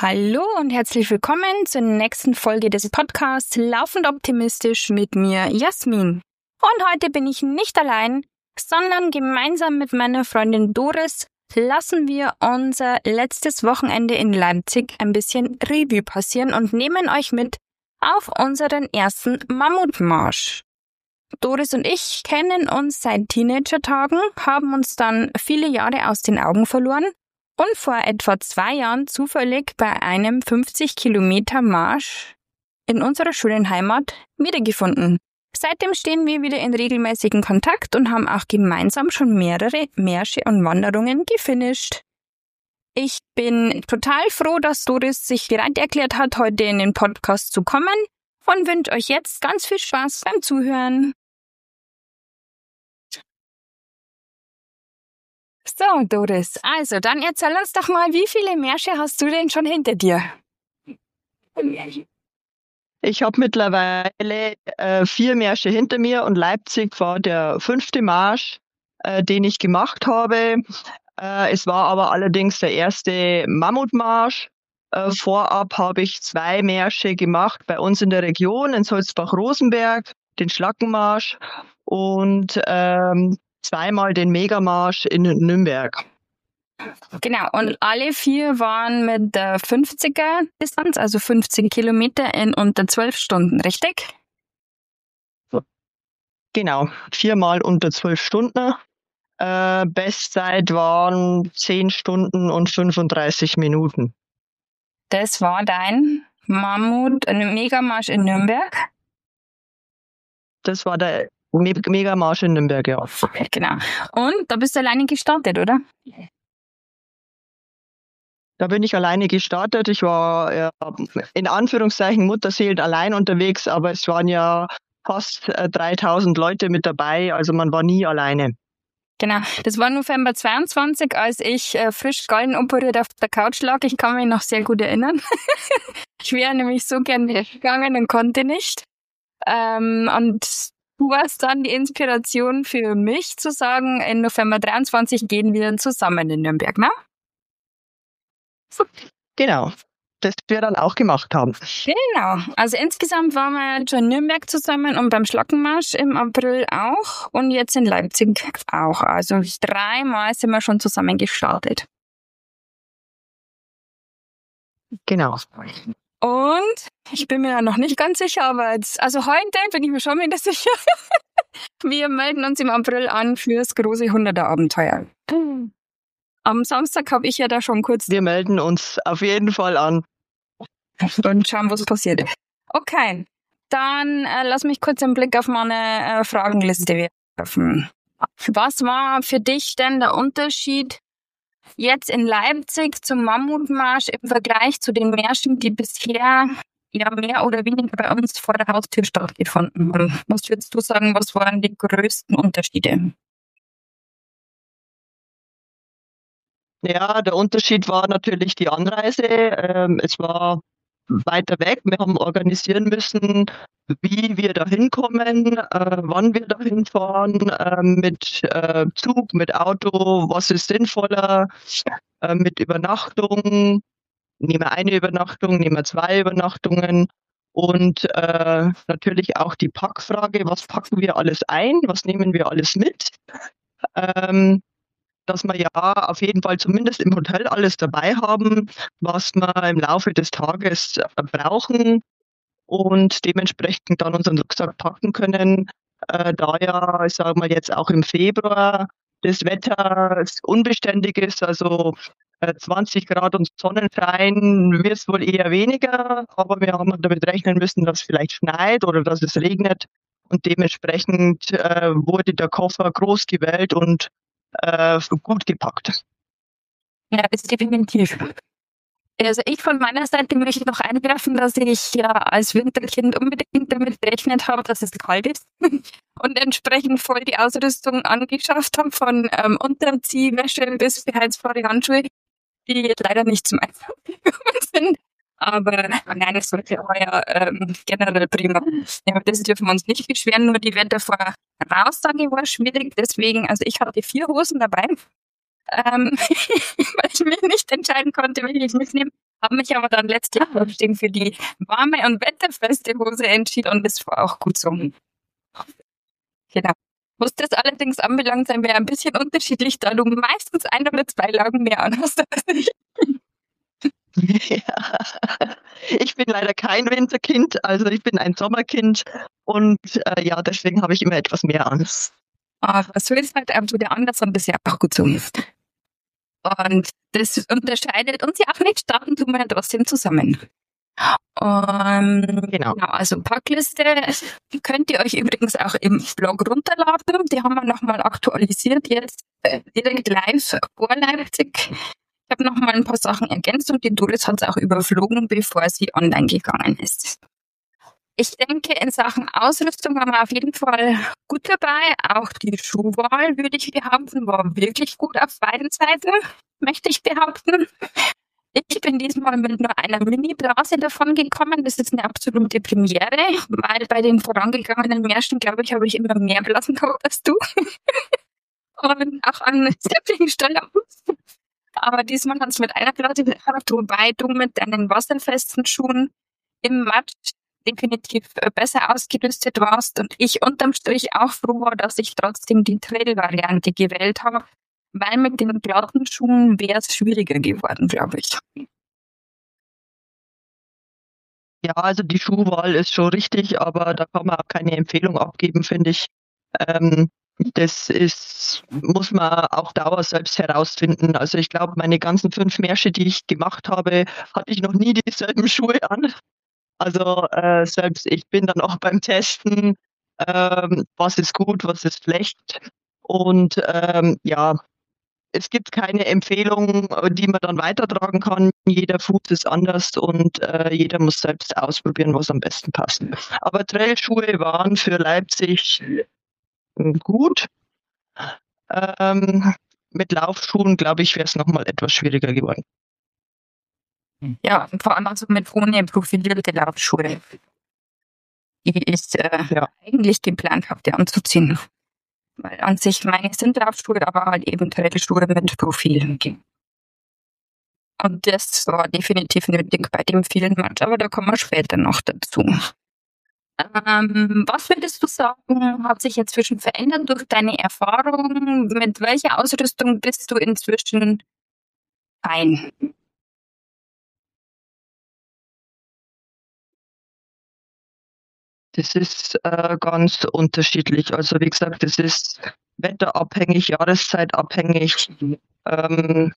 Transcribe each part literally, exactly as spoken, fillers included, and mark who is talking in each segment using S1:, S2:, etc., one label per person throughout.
S1: Hallo und herzlich willkommen zur nächsten Folge des Podcasts Laufend Optimistisch mit mir, Jasmin. Und heute bin ich nicht allein, sondern gemeinsam mit meiner Freundin Doris lassen wir unser letztes Wochenende in Leipzig ein bisschen Revue passieren und nehmen euch mit auf unseren ersten Mammutmarsch. Doris und ich kennen uns seit Teenager-Tagen, haben uns dann viele Jahre aus den Augen verloren und vor etwa zwei Jahren zufällig bei einem fünfzig Kilometer Marsch in unserer schönen Heimat wiedergefunden. Seitdem stehen wir wieder in regelmäßigen Kontakt und haben auch gemeinsam schon mehrere Märsche und Wanderungen gefinisht. Ich bin total froh, dass Doris sich bereit erklärt hat, heute in den Podcast zu kommen und wünsche euch jetzt ganz viel Spaß beim Zuhören. So, Doris, also dann erzähl uns doch mal, wie viele Märsche hast du denn schon hinter dir?
S2: Ich habe mittlerweile äh, vier Märsche hinter mir und Leipzig war der fünfte Marsch, äh, den ich gemacht habe. Äh, es war aber allerdings der erste Mammutmarsch. Äh, vorab habe ich zwei Märsche gemacht bei uns in der Region, in Sulzbach-Rosenberg, den Schlackenmarsch und ähm, zweimal den Megamarsch in Nürnberg.
S1: Genau, und alle vier waren mit der fünfziger Distanz, also fünfzig Kilometer in unter zwölf Stunden, richtig?
S2: Genau, viermal unter zwölf Stunden. Äh, Bestzeit waren zehn Stunden und fünfunddreißig Minuten.
S1: Das war dein Mammut, ein Megamarsch in Nürnberg?
S2: Das war der Me- Megamarsch in Nürnberg, ja.
S1: Genau. Und da bist du alleine gestartet, oder?
S2: Da bin ich alleine gestartet. Ich war ja, in Anführungszeichen Mutterseelen allein unterwegs, aber es waren ja fast äh, dreitausend Leute mit dabei, also man war nie alleine.
S1: Genau, das war November zweiundzwanzig, als ich äh, frisch gallenoperiert auf der Couch lag. Ich kann mich noch sehr gut erinnern. Ich wäre nämlich so gerne gegangen und konnte nicht. Ähm, und du warst dann die Inspiration für mich zu sagen, in November dreiundzwanzig gehen wir zusammen in Nürnberg, ne?
S2: Genau, das wir dann auch gemacht haben.
S1: Genau, also insgesamt waren wir jetzt schon in Nürnberg zusammen und beim Schlackenmarsch im April auch und jetzt in Leipzig auch. Also dreimal sind wir schon zusammen gestartet.
S2: Genau.
S1: Und ich bin mir ja noch nicht ganz sicher, aber jetzt, also heute bin ich mir schon wieder sicher. Wir melden uns im April an fürs große hunderter-Abenteuer. Am Samstag habe ich ja da schon kurz...
S2: Wir melden uns auf jeden Fall an.
S1: Und schauen, was passiert. Okay, dann äh, lass mich kurz einen Blick auf meine äh, Fragenliste werfen. Was war für dich denn der Unterschied jetzt in Leipzig zum Mammutmarsch im Vergleich zu den Märschen, die bisher ja mehr oder weniger bei uns vor der Haustür stattgefunden haben? Was würdest du sagen, was waren die größten Unterschiede?
S2: Ja, der Unterschied war natürlich die Anreise. Ähm, es war weiter weg. Wir haben organisieren müssen, wie wir da hinkommen, äh, wann wir da hinfahren, äh, mit äh, Zug, mit Auto, was ist sinnvoller, äh, mit Übernachtung. Nehmen wir eine Übernachtung, nehmen wir zwei Übernachtungen und äh, natürlich auch die Packfrage, was packen wir alles ein, was nehmen wir alles mit. Ähm, dass wir ja auf jeden Fall zumindest im Hotel alles dabei haben, was wir im Laufe des Tages äh, brauchen und dementsprechend dann unseren Rucksack packen können, äh, da ja, ich sage mal jetzt auch im Februar das Wetter unbeständig ist, also äh, zwanzig Grad und Sonnenschein wird es wohl eher weniger, aber wir haben damit rechnen müssen, dass es vielleicht schneit oder dass es regnet und dementsprechend äh, wurde der Koffer groß gewählt und äh, gut gepackt.
S1: Ja, ist definitiv. Also ich von meiner Seite möchte noch einwerfen, dass ich ja als Winterkind unbedingt damit gerechnet habe, dass es kalt ist und entsprechend voll die Ausrüstung angeschafft habe, von ähm, Unterzieh, Wäsche bis beheizbare Handschuhe, die jetzt leider nicht zum Einsatz gekommen sind. Aber nein, das war ja ähm, generell prima. Ja, das dürfen wir uns nicht beschweren, nur die Wettervoraussage war schwierig. Deswegen, also ich hatte vier Hosen dabei. ähm, weil ich mich nicht entscheiden konnte, welche ich mitnehme. Habe mich aber dann letztlich trotzdem für die warme und wetterfeste Hose entschieden und das war auch gut so. Genau. Was das allerdings anbelangt, sind wir ein bisschen unterschiedlich, da du meistens ein oder zwei Lagen mehr anhast als ich.
S2: Ja. Ich bin leider kein Winterkind, also ich bin ein Sommerkind und äh, ja, deswegen habe ich immer etwas mehr an.
S1: Aber so ist halt auch wieder anders und das ist ja auch gut so. Und das unterscheidet uns ja auch nicht, starten tun wir ja trotzdem zusammen. Um,
S2: Genau.
S1: genau, also Packliste könnt ihr euch übrigens auch im Blog runterladen. Die haben wir nochmal aktualisiert jetzt äh, direkt live vor Leipzig. Ich habe nochmal ein paar Sachen ergänzt und die Doris hat es auch überflogen, bevor sie online gegangen ist. Ich denke, in Sachen Ausrüstung waren wir auf jeden Fall gut dabei. Auch die Schuhwahl, würde ich behaupten, war wirklich gut auf beiden Seiten, möchte ich behaupten. Ich bin diesmal mit nur einer Mini-Blase davon gekommen. Das ist eine absolute Premiere, weil bei den vorangegangenen Märschen, glaube ich, habe ich immer mehr Blasen gehabt als du. Und auch an sehr vielen Stellen. Aber diesmal hat es mit einer Blase gehabt, wobei du mit deinen wasserfesten Schuhen im Matsch definitiv besser ausgerüstet warst und ich unterm Strich auch froh war, dass ich trotzdem die Trail-Variante gewählt habe, weil mit den glatten Schuhen wäre es schwieriger geworden, glaube ich.
S2: Ja, also die Schuhwahl ist schon richtig, aber da kann man auch keine Empfehlung abgeben, finde ich. Ähm, das ist, muss man auch Dauer selbst herausfinden. Also ich glaube, meine ganzen fünf Märsche, die ich gemacht habe, hatte ich noch nie dieselben Schuhe an. Also äh, selbst ich bin dann auch beim Testen, ähm, was ist gut, was ist schlecht. Und ähm, ja, es gibt keine Empfehlung, die man dann weitertragen kann. Jeder Fuß ist anders und äh, jeder muss selbst ausprobieren, was am besten passt. Aber Trailschuhe waren für Leipzig gut. Ähm, mit Laufschuhen, glaube ich, wäre es nochmal etwas schwieriger geworden.
S1: Ja, vor allem also mit ohne profilierte Laufschuhe, die ich äh, ja. eigentlich geplant habe, anzuziehen. Weil an sich meine sind Laufschuhe, aber halt eben Trailschuhe mit Profilen. Und das war definitiv nötig bei dem vielen Match, aber da kommen wir später noch dazu. Ähm, was würdest du sagen, hat sich inzwischen verändert durch deine Erfahrung? Mit welcher Ausrüstung bist du inzwischen fein?
S2: Das ist äh, ganz unterschiedlich. Also wie gesagt, das ist wetterabhängig, jahreszeitabhängig. Ähm,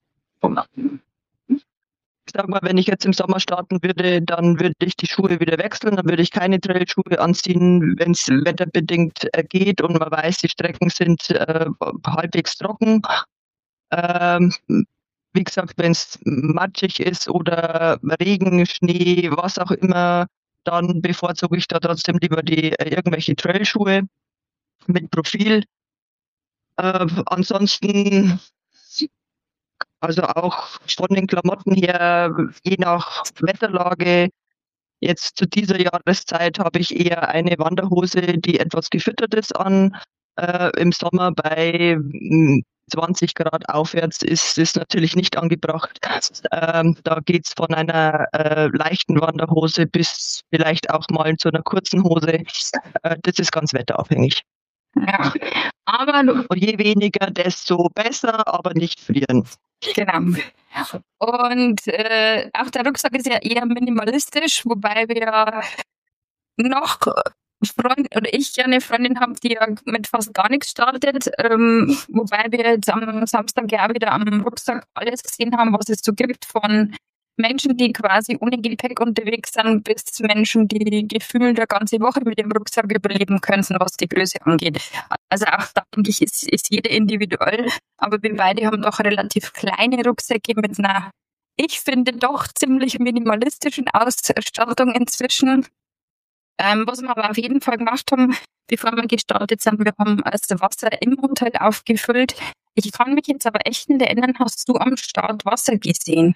S2: ich sag mal, wenn ich jetzt im Sommer starten würde, dann würde ich die Schuhe wieder wechseln, dann würde ich keine Trailschuhe anziehen, wenn es wetterbedingt äh, geht und man weiß, die Strecken sind äh, halbwegs trocken. Ähm, wie gesagt, wenn es matschig ist oder Regen, Schnee, was auch immer, dann bevorzuge ich da trotzdem lieber die äh, irgendwelche Trailschuhe mit Profil. Äh, ansonsten, also auch von den Klamotten her, je nach Wetterlage, jetzt zu dieser Jahreszeit habe ich eher eine Wanderhose, die etwas gefüttert ist an. Äh, Im Sommer bei mh, zwanzig Grad aufwärts ist es natürlich nicht angebracht. Ähm, da geht's von einer äh, leichten Wanderhose bis vielleicht auch mal zu einer kurzen Hose. Äh, das ist ganz wetterabhängig.
S1: Ja, aber
S2: und je weniger, desto besser, aber nicht frieren.
S1: Genau. Und äh, auch der Rucksack ist ja eher minimalistisch, wobei wir noch Freund oder ich ja eine Freundin habe, die ja mit fast gar nichts startet, ähm, wobei wir jetzt am Samstag ja auch wieder am Rucksack alles gesehen haben, was es so gibt, von Menschen, die quasi ohne Gepäck unterwegs sind, bis Menschen, die gefühlt eine ganze Woche mit dem Rucksack überleben könnten, was die Größe angeht. Also auch da denke ich, ist, ist jeder individuell, aber wir beide haben doch relativ kleine Rucksäcke mit einer, ich finde, doch ziemlich minimalistischen Ausstattung inzwischen. Ähm, was wir aber auf jeden Fall gemacht haben, bevor wir gestartet sind, wir haben das Wasser im Hotel aufgefüllt. Ich kann mich jetzt aber echt nicht erinnern, hast du am Start Wasser gesehen?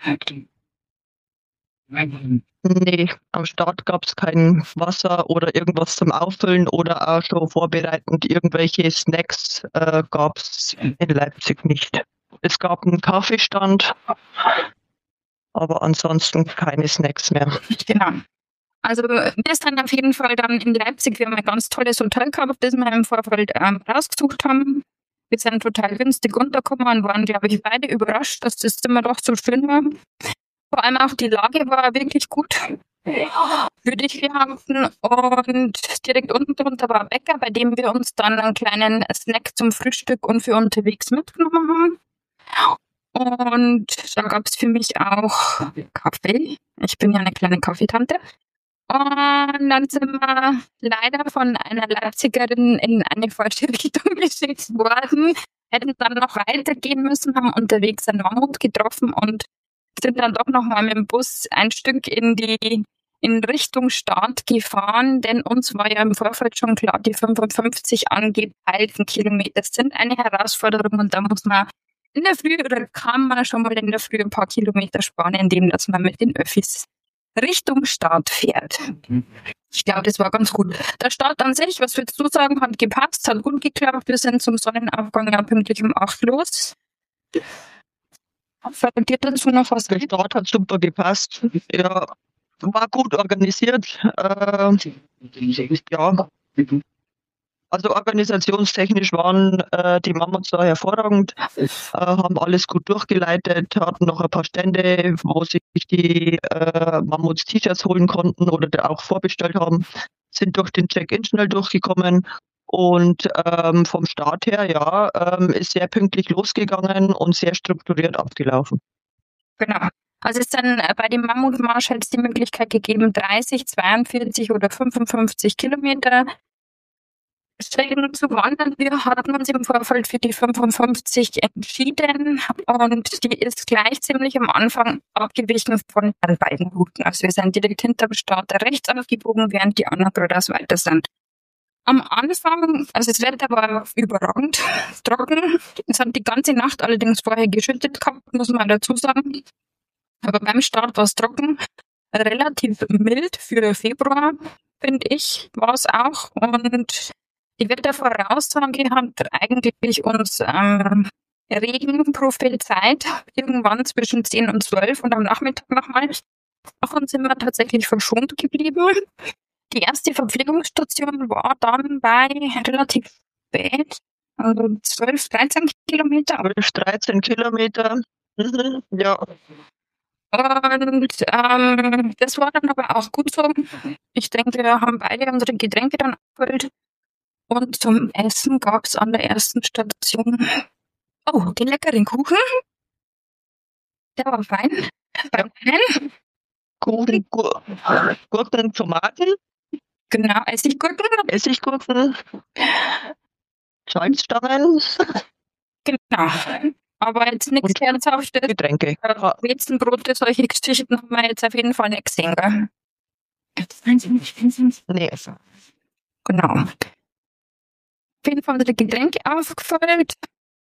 S2: Nee, am Start gab es kein Wasser oder irgendwas zum Auffüllen oder auch schon vorbereitend irgendwelche Snacks äh, gab es in Leipzig nicht. es gab einen Kaffeestand, aber ansonsten keine Snacks mehr.
S1: Genau. Also wir sind auf jeden Fall dann in Leipzig, wir haben ein ganz tolles Hotel gehabt, das wir im Vorfeld ähm, rausgesucht haben. Wir sind total günstig untergekommen und waren, glaube ich, beide überrascht, dass das Zimmer doch so schön war. Vor allem auch die Lage war wirklich gut, würde ich behaupten. Und direkt unten drunter war ein Bäcker, bei dem wir uns dann einen kleinen Snack zum Frühstück und für unterwegs mitgenommen haben. Und da gab es für mich auch Kaffee. Ich bin ja eine kleine Kaffeetante. Und dann sind wir leider von einer Leipzigerin in eine falsche Richtung geschickt worden, hätten dann noch weitergehen müssen, haben unterwegs einen Mammut getroffen und sind dann doch nochmal mit dem Bus ein Stück in die in Richtung Start gefahren, denn uns war ja im Vorfeld schon klar, die fünfundfünfzig angepeilten Kilometer sind eine Herausforderung und da muss man in der Früh oder kann man schon mal in der Früh ein paar Kilometer sparen, indem dass man mit den Öffis Richtung Start fährt. Ich glaube, das war ganz gut. Der Start an sich, was würdest du sagen, hat gepasst, hat gut geklappt. Wir sind zum Sonnenaufgang ja pünktlich um acht los. Fällt dir dazu noch was?
S2: Der Start hat super gepasst. Ja, war gut organisiert. Äh, ja. Also organisationstechnisch waren äh, die Mammuts da hervorragend, äh, haben alles gut durchgeleitet, hatten noch ein paar Stände, wo sich die äh, Mammuts T-Shirts holen konnten oder auch vorbestellt haben, sind durch den Check-in schnell durchgekommen und ähm, vom Start her, ja, ähm, ist sehr pünktlich losgegangen und sehr strukturiert abgelaufen.
S1: Genau. Also es ist dann bei dem Mammutmarsch hat es die Möglichkeit gegeben, dreißig, zweiundvierzig oder fünfundfünfzig Kilometer Strecken zu wandern. Wir hatten uns im Vorfeld für die fünfundfünfzig entschieden und die ist gleich ziemlich am Anfang abgewichen von den beiden Routen. Also wir sind direkt hinterm Start rechts abgebogen, während die anderen geradeaus weiter sind. Am Anfang, also das Wetter war überragend, trocken. Es hat die ganze Nacht allerdings vorher geschüttet gehabt, muss man dazu sagen. Aber beim Start war es trocken, relativ mild für Februar, finde ich, war es auch. Und die Wettervoraussage hat eigentlich uns ähm, Regen prophezeit, irgendwann zwischen zehn und zwölf und am Nachmittag nochmal. Davon sind wir tatsächlich verschont geblieben. Die erste Verpflegungsstation war dann bei relativ spät, also zwölf, dreizehn Kilometer.
S2: zwölf, dreizehn Kilometer, mhm, ja.
S1: Und ähm, das war dann aber auch gut so. Ich denke, wir haben beide unsere Getränke dann abgefüllt. Und zum Essen gab es an der ersten Station, oh, den leckeren Kuchen. Der war fein. Fein.
S2: Kuchen, Gur Gurken, Tomaten.
S1: Genau, Essiggurken.
S2: Essiggurken. Salzstangen.
S1: Genau. Aber jetzt nichts Herzhaftes.
S2: Getränke.
S1: Äh, Weizenbrote, solche Geschichten haben wir jetzt auf jeden Fall nicht gesehen, gell?
S2: Nee.
S1: Genau. Auf jeden Fall unsere Getränke aufgefüllt.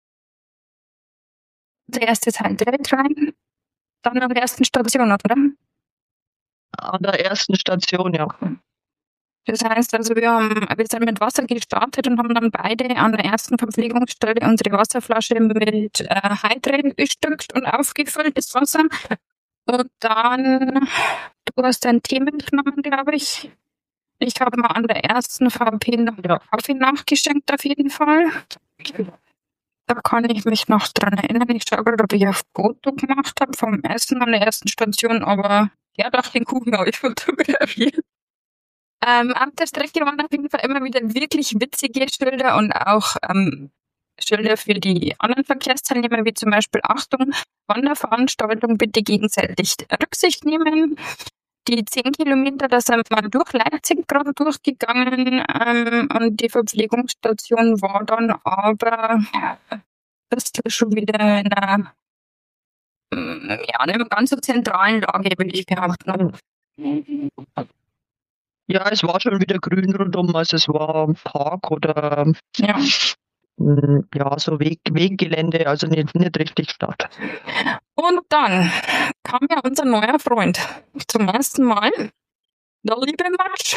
S1: Unser erstes Highlight rein. Dann an der ersten Station, oder?
S2: An der ersten Station, ja.
S1: Das heißt also, wir, haben, wir sind mit Wasser gestartet und haben dann beide an der ersten Verpflegungsstelle unsere Wasserflasche mit äh, Hydrate bestückt und aufgefüllt, das Wasser. Und dann, du hast deinen Tee mitgenommen, glaube ich. Ich habe mal an der ersten V P noch Kaffee nachgeschenkt, auf jeden Fall. Da kann ich mich noch dran erinnern. Ich schaue gerade, ob ich ein Foto gemacht habe vom Essen an der ersten Station, aber ja, doch, den Kuchen habe ich fotografiert. Ähm, auf der Strecke waren auf jeden Fall immer wieder wirklich witzige Schilder und auch ähm, Schilder für die anderen Verkehrsteilnehmer, wie zum Beispiel Achtung, Wanderveranstaltung bitte gegenseitig Rücksicht nehmen. Die zehn Kilometer, da sind wir durch Leipzig gerade durchgegangen ähm, und die Verpflegungsstation war dann aber das ist schon wieder in einer, ja, in einer ganz so zentralen Lage, würde ich behaupten.
S2: Ja, es war schon wieder grün rundum, also es war ein Park oder
S1: ja,
S2: ja so Weg, Weggelände, also nicht, nicht richtig Stadt.
S1: Und dann kam ja unser neuer Freund zum ersten Mal, der liebe Matsch.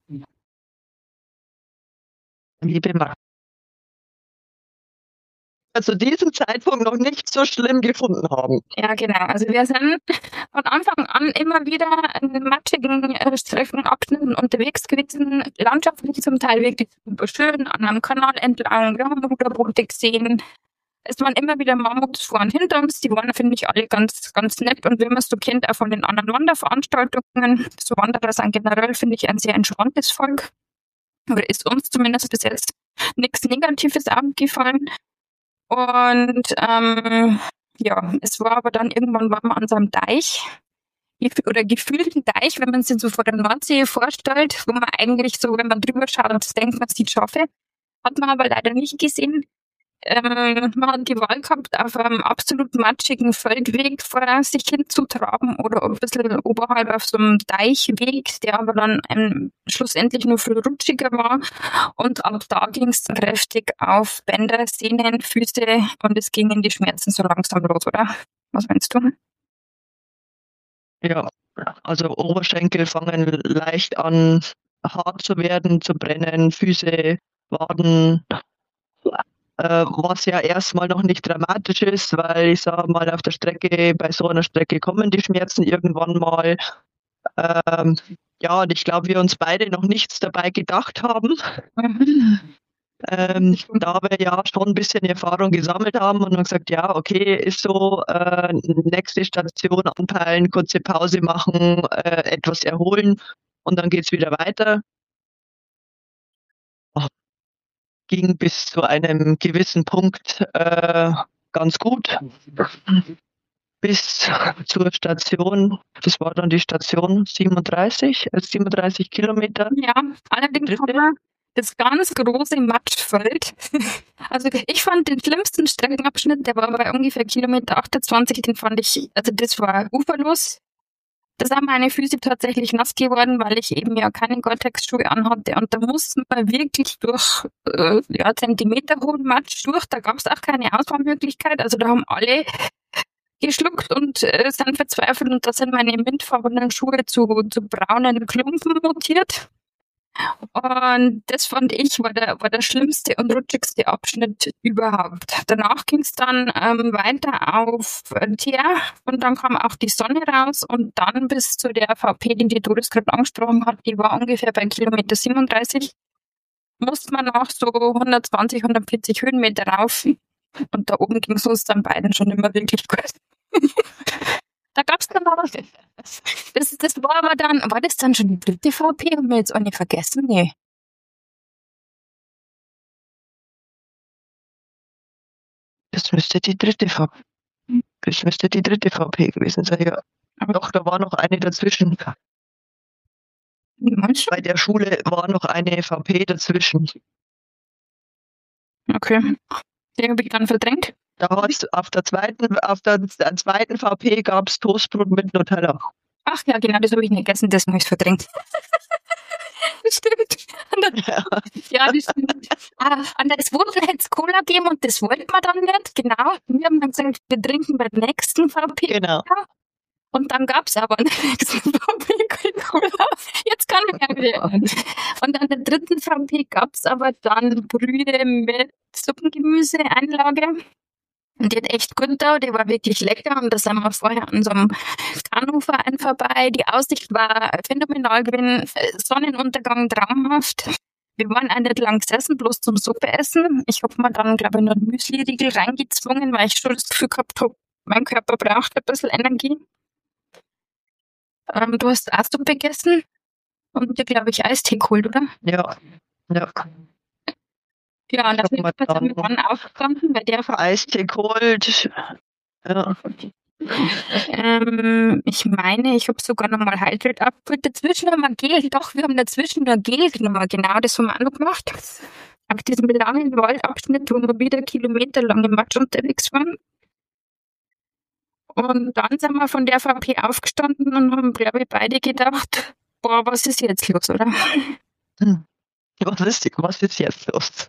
S2: Liebe Matsch. zu diesem Zeitpunkt noch nicht so schlimm gefunden haben.
S1: Ja, genau. Also wir sind von Anfang an immer wieder in matschigen äh, Streckenabschnitten unterwegs gewesen, landschaftlich zum Teil wirklich super schön, an einem Kanal entlang, wir haben Ruderboote gesehen. Es waren immer wieder Mammuts vor und hinter uns, die waren, finde ich, alle ganz, ganz nett und wie man es so kennt, auch von den anderen Wanderveranstaltungen. So Wanderer sind generell, finde ich, ein sehr entspanntes Volk. Oder ist uns zumindest bis jetzt nichts Negatives aufgefallen. Und ähm, ja, es war aber dann irgendwann waren wir an so einem Deich gef- oder gefühlten Deich, wenn man sich so vor der Nordsee vorstellt, wo man eigentlich so, wenn man drüber schaut, denkt man sieht Schafe. Hat man aber leider nicht gesehen. Ähm, man hat die Wahl gehabt, auf einem absolut matschigen Feldweg vor sich hin zu traben oder ein bisschen oberhalb auf so einem Deichweg, der aber dann ähm, schlussendlich nur viel rutschiger war. Und ab da ging es kräftig auf Bänder, Sehnen, Füße und es gingen die Schmerzen so langsam los, oder? Was meinst du?
S2: Ja, also Oberschenkel fangen leicht an, hart zu werden, zu brennen, Füße, Waden, äh, was ja erstmal noch nicht dramatisch ist, weil ich sage mal, auf der Strecke, bei so einer Strecke kommen die Schmerzen irgendwann mal. Ähm, ja, und ich glaube, wir uns beide noch nichts dabei gedacht haben. Ähm, da wir ja schon ein bisschen Erfahrung gesammelt haben und dann gesagt, ja, okay, ist so, äh, nächste Station anpeilen, kurze Pause machen, äh, etwas erholen und dann geht's wieder weiter. Oh, ging bis zu einem gewissen Punkt äh, ganz gut. Bis zur Station, das war dann die Station siebenunddreißig, äh, siebenunddreißig Kilometer.
S1: Ja, allerdings
S2: Dritte.
S1: haben wir das ganz große Matschfeld. Also ich fand den schlimmsten Streckenabschnitt, der war bei ungefähr Kilometer achtundzwanzig, den fand ich, also das war uferlos. Da sind meine Füße tatsächlich nass geworden, weil ich eben ja keine Gore-Tex-Schuhe anhatte. Und da mussten wir wirklich durch äh, ja, Zentimeter hohen Matsch durch. Da gab es auch keine Auswahlmöglichkeit. Also da haben alle geschluckt und äh, sind verzweifelt. Und da sind meine mintfarbenen Schuhe zu, zu braunen Klumpen mutiert. Und das fand ich war der, war der schlimmste und rutschigste Abschnitt überhaupt. Danach ging es dann ähm, weiter auf äh, Teer und dann kam auch die Sonne raus und dann bis zu der V P, die die Doris gerade angesprochen hat, die war ungefähr bei Kilometer siebenunddreißig, musste man noch so hundertzwanzig, hundertvierzig Höhenmeter rauf und da oben ging es uns dann beiden schon immer wirklich gut. Da gab es dann noch. Das, das war aber dann, war das dann schon die dritte V P? Haben wir jetzt auch nicht vergessen? Nee.
S2: Das müsste die dritte V P, das müsste die dritte V P gewesen sein, ja.
S1: Aber
S2: Doch, da war noch eine dazwischen.
S1: meinst
S2: Bei der Schule war noch eine V P dazwischen.
S1: du? Okay. Die habe ich dann verdrängt.
S2: Da hat's auf der zweiten, auf der, der zweiten V P gab es Toastbrot mit Nutella.
S1: Ach ja, genau, das habe ich nicht gegessen, das habe ich verdrängt. Das stimmt. Und dann,
S2: Ja.
S1: ja, das stimmt. Ah, und es wurde jetzt Cola geben und das wollten wir dann nicht. Genau. Wir haben dann gesagt, wir trinken bei der nächsten V P.
S2: Genau.
S1: Und dann gab es aber an der nächsten V P kein Cola. Jetzt kann ich ja wieder. Und an der dritten V P gab es aber dann Brühe mit Suppengemüseeinlage. Und die hat echt gut da, die war wirklich lecker. Und da sind wir vorher an so einem Kanuverein vorbei. Die Aussicht war phänomenal gewesen. Sonnenuntergang traumhaft. Wir waren auch nicht lang gesessen, bloß zum Suppe essen. Ich habe mir dann, glaube ich, noch einen Müsli-Riegel reingezwungen, weil ich schon das Gefühl gehabt habe, mein Körper braucht ein bisschen Energie. Ähm, du hast auch Suppe gegessen und dir, glaube ich, Eistee geholt, oder?
S2: Ja. Ja.
S1: Ja, und
S2: Ich hab
S1: dafür
S2: mal
S1: sind wir
S2: dann
S1: dann aufgestanden, bei der Frau.
S2: Eistee geholt. Ja.
S1: Ähm, ich meine, ich habe sogar nochmal Hydrate abgeholt. Dazwischen haben wir Gel, doch, wir haben dazwischen noch Gel genommen. Genau, das haben wir auch noch gemacht. Auf diesem langen Waldabschnitt, wo wir wieder kilometerlang im Matsch unterwegs waren. Und dann sind wir von der V P aufgestanden und haben, glaube ich, beide gedacht, boah, was ist jetzt los, oder?
S2: Hm. Was ist, was ist jetzt los?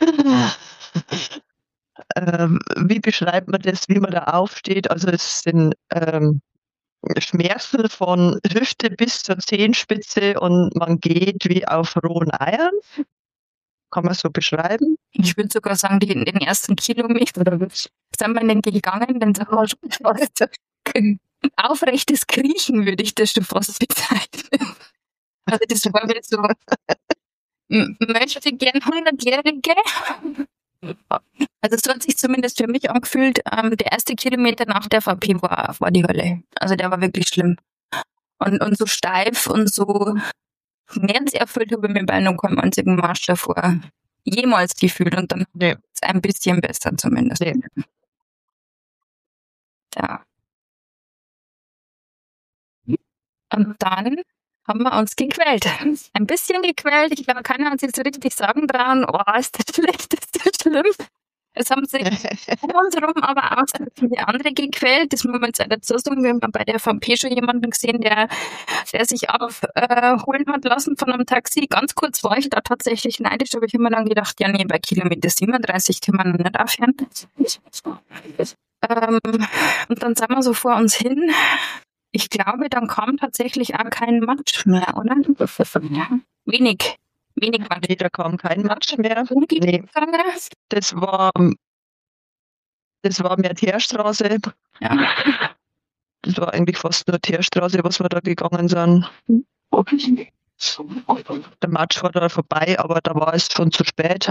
S2: ähm, wie beschreibt man das, wie man da aufsteht? Also es sind ähm, Schmerzen von Hüfte bis zur Zehenspitze und man geht wie auf rohen Eiern. Kann man so beschreiben?
S1: Ich würde sogar sagen, die, den ersten Kilometer sind wir nicht gegangen, denn so ein aufrechtes Kriechen würde ich das schon fast bezeichnen. Also das war mir so, m- möchte gern hundertjährige. Also so hat sich zumindest für mich angefühlt. Ähm, der erste Kilometer nach der V P war, war die Hölle. Also der war wirklich schlimm. Und, und so steif und so schmerzerfüllt habe ich mir bei noch keinem einzigen Marsch davor jemals gefühlt. Und dann
S2: Nee,
S1: ist es ein bisschen besser zumindest.
S2: nee.
S1: Ja. Und dann haben wir uns gequält. Ein bisschen gequält. Ich glaube, keiner hat sich so richtig sagen trauen, oh, ist das schlecht, ist das schlimm. Es haben sich um uns herum aber auch sehr viele andere gequält. Das muss man jetzt auch dazu sagen. Wir haben bei der V P schon jemanden gesehen, der, der sich abholen hat lassen von einem Taxi. Ganz kurz war ich da tatsächlich neidisch, aber ich habe mir dann gedacht, ja nee, bei Kilometer siebenunddreißig kann man noch nicht aufhören. Ähm, und dann sind wir so vor uns hin. Ich glaube, dann kam tatsächlich auch kein Matsch mehr, oder? Wenig. Wenig Matsch.
S2: Nee, da kam kein Matsch mehr.
S1: Nee.
S2: Nee, das war, das war mehr Teerstraße.
S1: Ja.
S2: Das war eigentlich fast nur Teerstraße, was wir da gegangen sind. Der Matsch war da vorbei, aber da war es schon zu spät.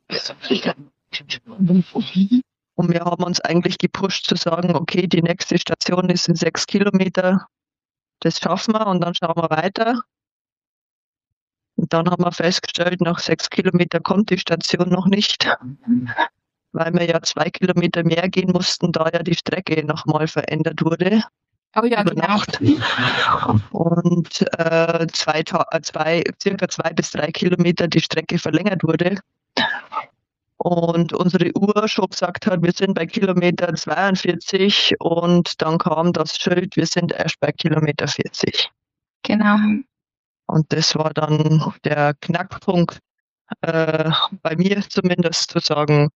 S2: Und wir haben uns eigentlich gepusht zu sagen, okay, die nächste Station ist in sechs Kilometer. Das schaffen wir und dann schauen wir weiter. Und dann haben wir festgestellt, nach sechs Kilometer kommt die Station noch nicht, weil wir ja zwei Kilometer mehr gehen mussten, da ja die Strecke nochmal verändert wurde.
S1: Oh ja,
S2: Über
S1: genau.
S2: Nacht. Und äh, zwei, Ta- äh, zwei, circa zwei bis drei Kilometer die Strecke verlängert wurde. Und unsere Uhr schon gesagt hat, wir sind bei Kilometer zweiundvierzig und dann kam das Schild, wir sind erst bei Kilometer vierzig.
S1: Genau.
S2: Und das war dann der Knackpunkt, äh, bei mir zumindest zu sagen,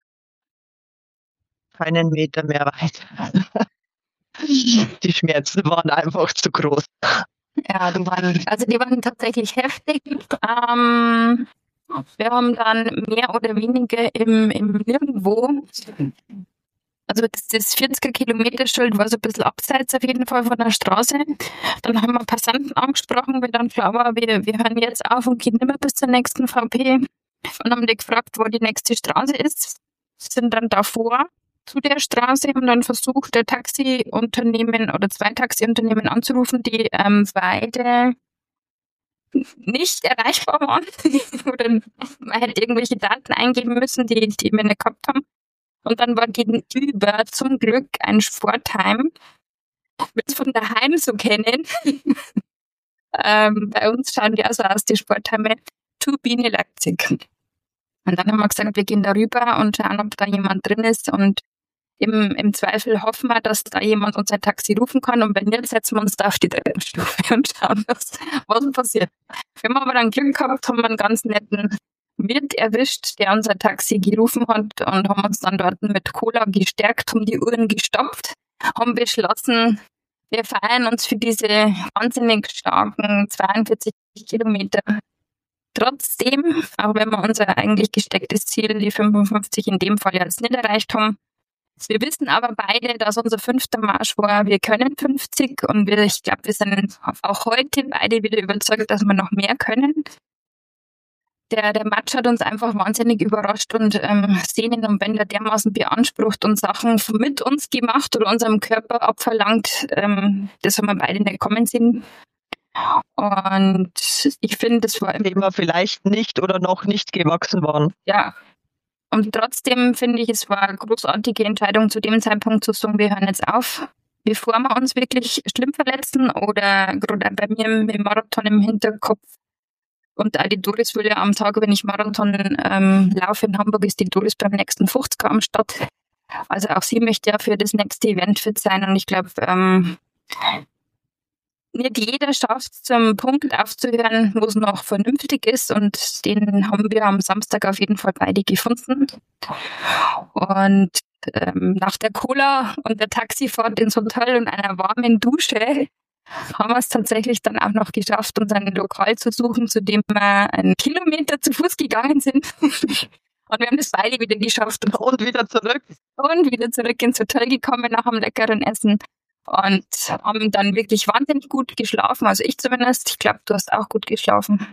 S2: keinen Meter mehr weit. Die Schmerzen waren einfach zu groß.
S1: Ja, die waren, also die waren tatsächlich heftig. Ähm, wir haben dann mehr oder weniger im, im Nirgendwo, also das, das vierziger-Kilometer-Schild war so ein bisschen abseits auf jeden Fall von der Straße. Dann haben wir Passanten angesprochen, weil dann klar war, wir, wir hören jetzt auf und gehen nicht mehr bis zur nächsten V P. Und haben die gefragt, wo die nächste Straße ist. Sind dann davor zu der Straße, haben dann versucht, der Taxiunternehmen oder zwei Taxiunternehmen anzurufen, die ähm, beide nicht erreichbar waren. Oder man hätte irgendwelche Daten eingeben müssen, die, die wir nicht gehabt haben. Und dann war gegenüber zum Glück ein Sportheim, wir es von daheim so kennen. ähm, bei uns schauen die also aus, die Sportheime, Turbine Leipzig. Und dann haben wir gesagt, wir gehen da rüber und schauen, ob da jemand drin ist. Und im, im Zweifel hoffen wir, dass da jemand unser Taxi rufen kann. Und wenn nicht, setzen wir uns da auf die dritte Stufe und schauen, was, was passiert. Wir haben aber dann Glück gehabt, haben einen ganz netten Wirt erwischt, der unser Taxi gerufen hat und haben uns dann dort mit Cola gestärkt, haben die Uhren gestoppt, haben beschlossen, wir feiern uns für diese wahnsinnig starken zweiundvierzig Kilometer. Trotzdem, auch wenn wir unser eigentlich gestecktes Ziel, die fünfundfünfzig in dem Fall jetzt nicht erreicht haben, wir wissen aber beide, dass unser fünfter Marsch war, wir können fünfzig und wir, ich glaube, wir sind auch heute beide wieder überzeugt, dass wir noch mehr können. Der, der Matsch hat uns einfach wahnsinnig überrascht und ähm, Sehnen und Bänder dermaßen beansprucht und Sachen mit uns gemacht oder unserem Körper abverlangt. Ähm, das haben wir beide nicht kommen sehen. Und ich finde, das war
S2: Dem wir vielleicht nicht oder noch nicht gewachsen waren.
S1: ja. Und trotzdem finde ich, es war eine großartige Entscheidung zu dem Zeitpunkt zu sagen, wir hören jetzt auf, bevor wir uns wirklich schlimm verletzen oder gerade bei mir im, im Marathon im Hinterkopf. Und auch die Doris will ja am Tag, wenn ich Marathon ähm, laufe in Hamburg, ist die Doris beim nächsten fünfziger am Start. Also auch sie möchte ja für das nächste Event fit sein. Und ich glaube, ähm, nicht jeder schafft es zum Punkt aufzuhören, wo es noch vernünftig ist. Und den haben wir am Samstag auf jeden Fall beide gefunden. Und ähm, nach der Cola und der Taxifahrt ins Hotel und einer warmen Dusche haben wir es tatsächlich dann auch noch geschafft, uns ein Lokal zu suchen, zu dem wir einen Kilometer zu Fuß gegangen sind. Und wir haben das beide wieder geschafft.
S2: Und wieder zurück.
S1: Und wieder zurück ins Hotel gekommen nach einem leckeren Essen. Und haben dann wirklich wahnsinnig gut geschlafen. Also ich zumindest. Ich glaube, du hast auch gut geschlafen.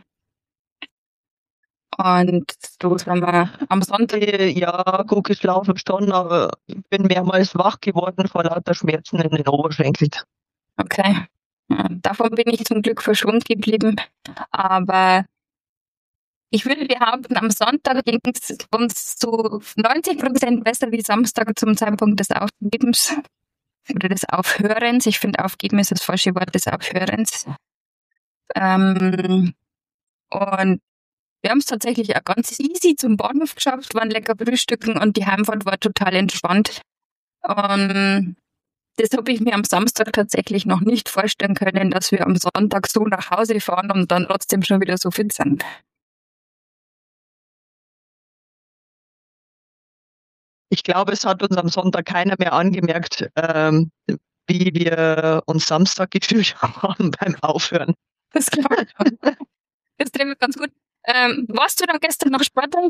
S1: Und so sind wir am Sonntag.
S2: Ja, gut geschlafen schon, aber ich bin mehrmals wach geworden vor lauter Schmerzen in den Oberschenkeln.
S1: Okay. Ja, davon bin ich zum Glück verschont geblieben. Aber ich würde behaupten, am Sonntag ging es uns zu neunzig Prozent besser wie Samstag zum Zeitpunkt des Aufgebens oder des Aufhörens. Ich finde, Aufgeben ist das falsche Wort des Aufhörens. Ähm, und wir haben es tatsächlich auch ganz easy zum Bahnhof geschafft, waren lecker frühstücken und die Heimfahrt war total entspannt. Und das habe ich mir am Samstag tatsächlich noch nicht vorstellen können, dass wir am Sonntag so nach Hause fahren und dann trotzdem schon wieder so fit sind.
S2: Ich glaube, es hat uns am Sonntag keiner mehr angemerkt, ähm, wie wir uns Samstag gefühlt haben beim Aufhören.
S1: Das glaube ich schon. Das trifft ganz gut. Ähm, warst du dann gestern noch Sporteln?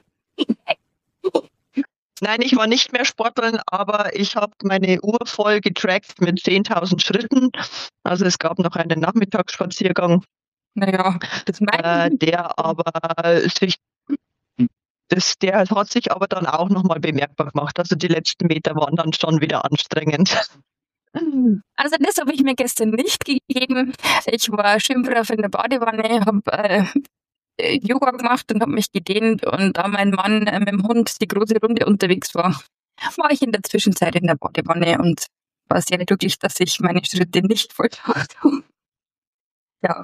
S2: Nein, ich war nicht mehr Sporteln, aber ich habe meine Uhr voll getrackt mit zehntausend Schritten. Also es gab noch einen Nachmittagsspaziergang,
S1: Naja, das
S2: äh,
S1: meine ich.
S2: der aber sich Das, der hat sich aber dann auch nochmal bemerkbar gemacht. Also die letzten Meter waren dann schon wieder anstrengend.
S1: Also das habe ich mir gestern nicht gegeben. Ich war schön brav in der Badewanne, habe äh, Yoga gemacht und habe mich gedehnt. Und da mein Mann äh, mit dem Hund die große Runde unterwegs war, war ich in der Zwischenzeit in der Badewanne und war sehr glücklich, dass ich meine Schritte nicht vollbracht habe. Ja.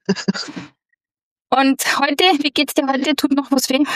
S1: Und heute, wie geht's dir heute? Tut noch was weh?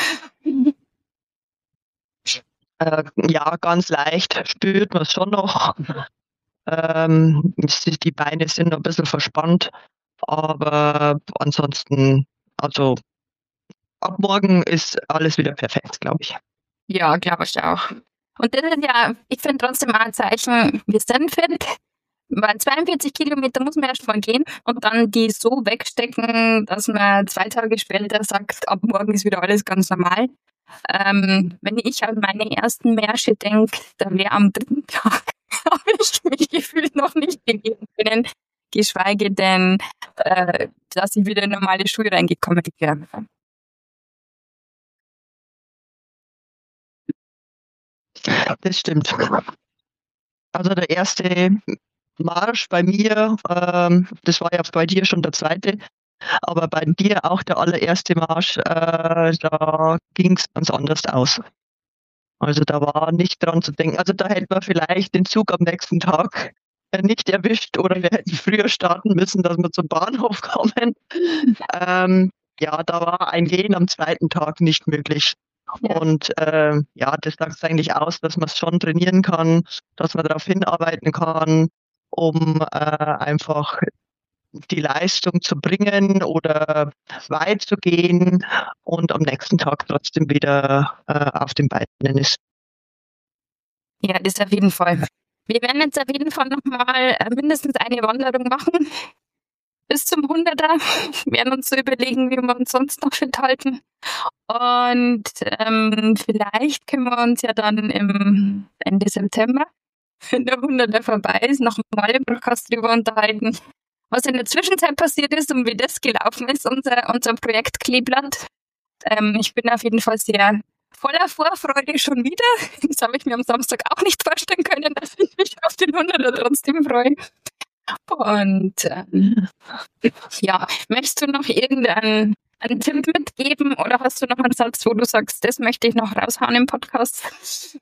S2: Äh, ja, ganz leicht spürt man es schon noch. Ähm, die Beine sind noch ein bisschen verspannt, aber ansonsten, also ab morgen ist alles wieder perfekt, glaube ich.
S1: Ja, glaube ich auch. Und das ist ja, ich finde trotzdem auch ein Zeichen, wir sind fit. Weil zweiundvierzig Kilometer muss man erst mal gehen und dann die so wegstecken, dass man zwei Tage später sagt, ab morgen ist wieder alles ganz normal. Ähm, wenn ich an meine ersten Märsche denke, da wäre am dritten Tag, habe ich mich gefühlt noch nicht bewegen können, geschweige denn, äh, dass ich wieder in normale Schuhe reingekommen wäre.
S2: Das stimmt. Also der erste Marsch bei mir, ähm, das war ja bei dir schon der zweite, aber bei dir auch der allererste Marsch, äh, da ging es ganz anders aus. Also da war nicht dran zu denken. Also da hätten wir vielleicht den Zug am nächsten Tag äh, nicht erwischt oder wir hätten früher starten müssen, dass wir zum Bahnhof kommen. Ähm, ja, da war ein Gehen am zweiten Tag nicht möglich.
S1: Ja.
S2: Und äh, ja, das sagt eigentlich aus, dass man es schon trainieren kann, dass man darauf hinarbeiten kann, um äh, einfach die Leistung zu bringen oder weit zu gehen und am nächsten Tag trotzdem wieder äh, auf den Beinen ist.
S1: Ja, das auf jeden Fall. Wir werden jetzt auf jeden Fall nochmal mindestens eine Wanderung machen. Bis zum hunderter. Wir werden uns so überlegen, wie wir uns sonst noch fit halten. Und ähm, vielleicht können wir uns ja dann im Ende September, wenn der hunderter vorbei ist, noch mal im Podcast drüber unterhalten, was in der Zwischenzeit passiert ist und wie das gelaufen ist, unser, unser Projekt Kleeblatt. Ähm, ich bin auf jeden Fall sehr voller Vorfreude schon wieder. Das habe ich mir am Samstag auch nicht vorstellen können, dass ich mich auf den hunderter trotzdem freue. Und ähm, ja, möchtest du noch irgendeinen einen Tipp mitgeben oder hast du noch einen Satz, wo du sagst, das möchte ich noch raushauen im Podcast?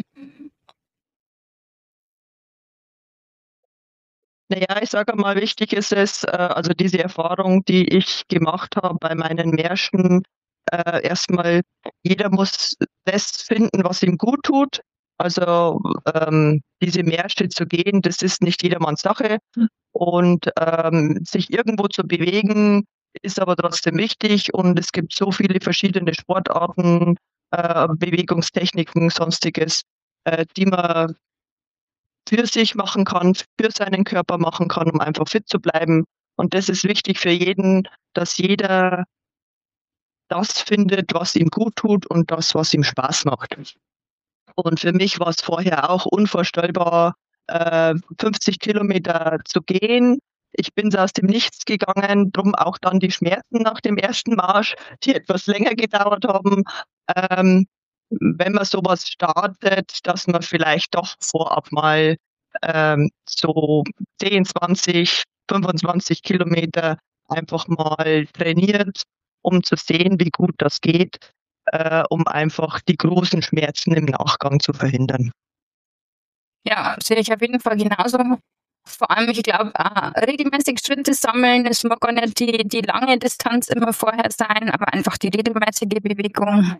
S2: Naja, ich sage mal, wichtig ist es, äh, also diese Erfahrung, die ich gemacht habe bei meinen Märschen, äh, erstmal, jeder muss das finden, was ihm gut tut. Also ähm, diese Märsche zu gehen, das ist nicht jedermanns Sache. Und ähm, sich irgendwo zu bewegen, ist aber trotzdem wichtig. Und es gibt so viele verschiedene Sportarten, äh, Bewegungstechniken, sonstiges, äh, die man für sich machen kann, für seinen Körper machen kann, um einfach fit zu bleiben. Und das ist wichtig für jeden, dass jeder das findet, was ihm gut tut und das, was ihm Spaß macht. Und für mich war es vorher auch unvorstellbar, äh, fünfzig Kilometer zu gehen. Ich bin so aus dem Nichts gegangen, drum auch dann die Schmerzen nach dem ersten Marsch, die etwas länger gedauert haben. Ähm, wenn man sowas startet, dass man vielleicht doch vorab mal ähm, so zehn, zwanzig, fünfundzwanzig Kilometer einfach mal trainiert, um zu sehen, wie gut das geht, äh, um einfach die großen Schmerzen im Nachgang zu verhindern.
S1: Ja, sehe ich auf jeden Fall genauso. Vor allem, ich glaube, auch regelmäßig Schritte sammeln. Es mag gar nicht die, die lange Distanz immer vorher sein, aber einfach die regelmäßige Bewegung.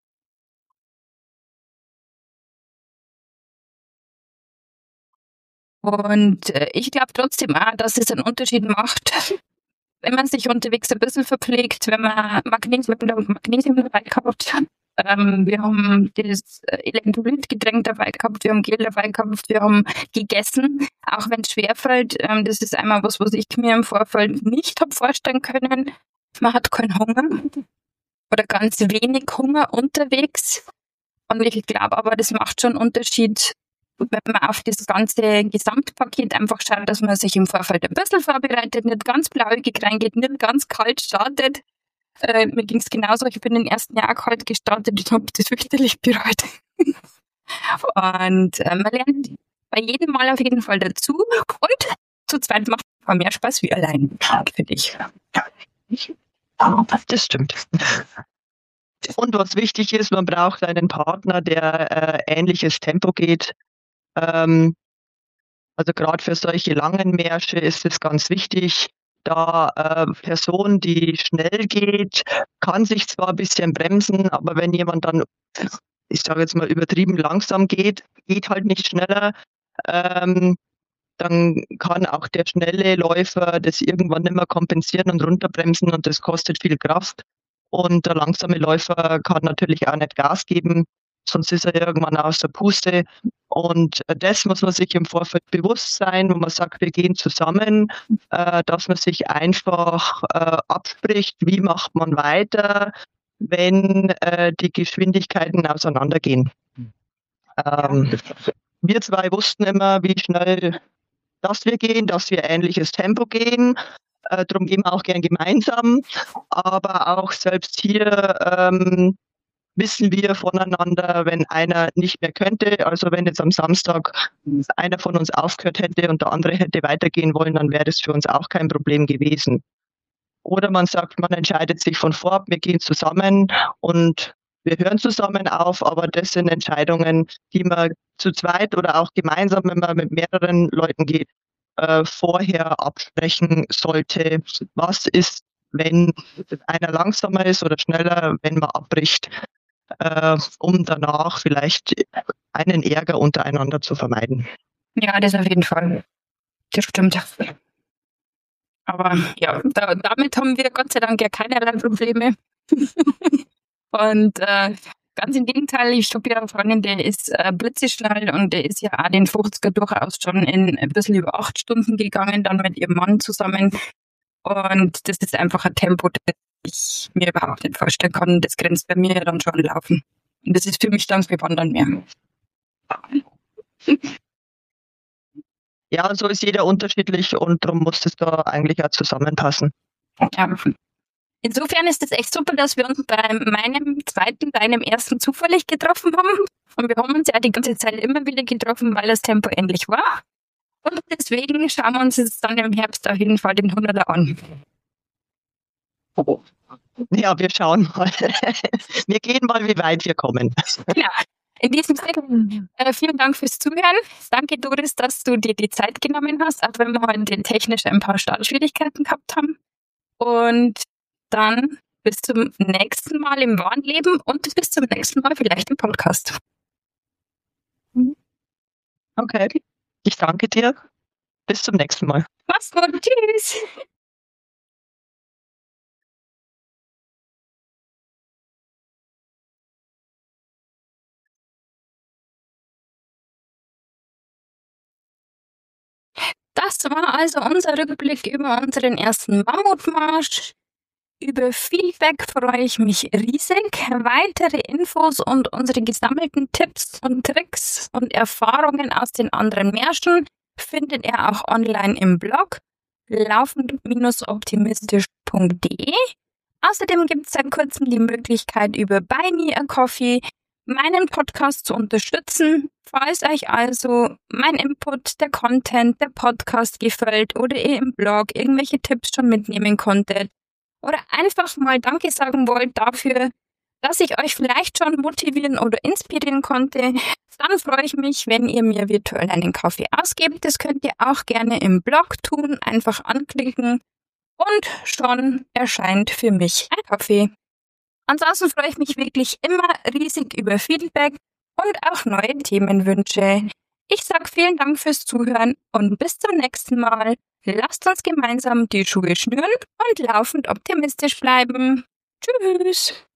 S1: Und äh, ich glaube trotzdem auch, dass es einen Unterschied macht, wenn man sich unterwegs ein bisschen verpflegt, wenn man Magnesium, Magnesium dabei gehabt hat. Ähm, wir haben das Elektrolytgetränk dabei gehabt, wir haben Gel dabei gehabt, wir haben gegessen, auch wenn es schwerfällt. Ähm, das ist einmal was, was ich mir im Vorfeld nicht habe vorstellen können. Man hat keinen Hunger oder ganz wenig Hunger unterwegs. Und ich glaube aber, das macht schon einen Unterschied, wenn man auf das ganze Gesamtpaket einfach schaut, dass man sich im Vorfeld ein bisschen vorbereitet, nicht ganz blauäugig reingeht, nicht ganz kalt startet. Äh, mir ging es genauso, ich bin den ersten Jahr kalt gestartet und habe das fürchterlich bereut. Und äh, man lernt bei jedem Mal auf jeden Fall dazu und zu zweit macht es mehr Spaß wie allein, finde ich.
S2: Das stimmt. Und was wichtig ist, man braucht einen Partner, der äh, ähnliches Tempo geht. Ähm, also gerade für solche langen Märsche ist es ganz wichtig, da äh, Person, die schnell geht, kann sich zwar ein bisschen bremsen, aber wenn jemand dann, ich sage jetzt mal, übertrieben langsam geht, geht halt nicht schneller, ähm, dann kann auch der schnelle Läufer das irgendwann nicht mehr kompensieren und runterbremsen und das kostet viel Kraft. Und der langsame Läufer kann natürlich auch nicht Gas geben, sonst ist er irgendwann aus der Puste. Und äh, das muss man sich im Vorfeld bewusst sein, wo man sagt, wir gehen zusammen, äh, dass man sich einfach äh, abspricht, wie macht man weiter, wenn äh, die Geschwindigkeiten auseinandergehen. Ähm, wir zwei wussten immer, wie schnell dass wir gehen, dass wir ähnliches Tempo gehen. Äh, darum gehen wir auch gern gemeinsam. Aber auch selbst hier ähm, wissen wir voneinander, wenn einer nicht mehr könnte. Also wenn jetzt am Samstag einer von uns aufgehört hätte und der andere hätte weitergehen wollen, dann wäre das für uns auch kein Problem gewesen. Oder man sagt, man entscheidet sich von vorab, wir gehen zusammen und wir hören zusammen auf, aber das sind Entscheidungen, die man zu zweit oder auch gemeinsam, wenn man mit mehreren Leuten geht, äh, vorher absprechen sollte. Was ist, wenn einer langsamer ist oder schneller, wenn man abbricht, äh, um danach vielleicht einen Ärger untereinander zu vermeiden.
S1: Ja, das auf jeden Fall. Das stimmt. Aber ja, da, damit haben wir Gott sei Dank ja keinerlei Probleme. Und äh, ganz im Gegenteil, ich habe ja eine Freundin, der ist äh, blitzeschnell und der ist ja auch den fünfziger durchaus schon in ein bisschen über acht Stunden gegangen, dann mit ihrem Mann zusammen. Und das ist einfach ein Tempo, das ich mir überhaupt nicht vorstellen kann. Das grenzt bei mir ja dann schon Laufen. Und das ist für mich dann wie Wandern mehr.
S2: Ja, so ist jeder unterschiedlich und darum muss es da eigentlich auch zusammenpassen.
S1: Ja. Insofern ist es echt super, dass wir uns bei meinem zweiten, deinem ersten zufällig getroffen haben. Und wir haben uns ja die ganze Zeit immer wieder getroffen, weil das Tempo ähnlich war. Und deswegen schauen wir uns jetzt dann im Herbst auf jeden Fall den hunderter an.
S2: Ja, wir schauen mal. Wir gehen mal, wie weit wir kommen.
S1: Genau. In diesem Sinne, äh, vielen Dank fürs Zuhören. Danke, Doris, dass du dir die Zeit genommen hast, auch wenn wir heute technisch ein paar Startschwierigkeiten gehabt haben. Und dann bis zum nächsten Mal im wahren Leben und bis zum nächsten Mal vielleicht im Podcast.
S2: Okay, ich danke dir. Bis zum nächsten Mal.
S1: Mach's gut. Tschüss. war also unser Rückblick über unseren ersten Mammutmarsch. Über Feedback freue ich mich riesig. Weitere Infos und unsere gesammelten Tipps und Tricks und Erfahrungen aus den anderen Märschen findet ihr auch online im Blog laufend optimistisch punkt de. Außerdem gibt es seit kurzem die Möglichkeit, über Buy Me a Coffee meinen Podcast zu unterstützen. Falls euch also mein Input, der Content, der Podcast gefällt oder ihr im Blog irgendwelche Tipps schon mitnehmen konntet oder einfach mal Danke sagen wollt dafür, dass ich euch vielleicht schon motivieren oder inspirieren konnte, dann freue ich mich, wenn ihr mir virtuell einen Kaffee ausgebt. Das könnt ihr auch gerne im Blog tun, einfach anklicken und schon erscheint für mich ein Kaffee. Ansonsten freue ich mich wirklich immer riesig über Feedback und auch neue Themenwünsche. Ich sage vielen Dank fürs Zuhören und bis zum nächsten Mal. Lasst uns gemeinsam die Schuhe schnüren und laufend optimistisch bleiben. Tschüss!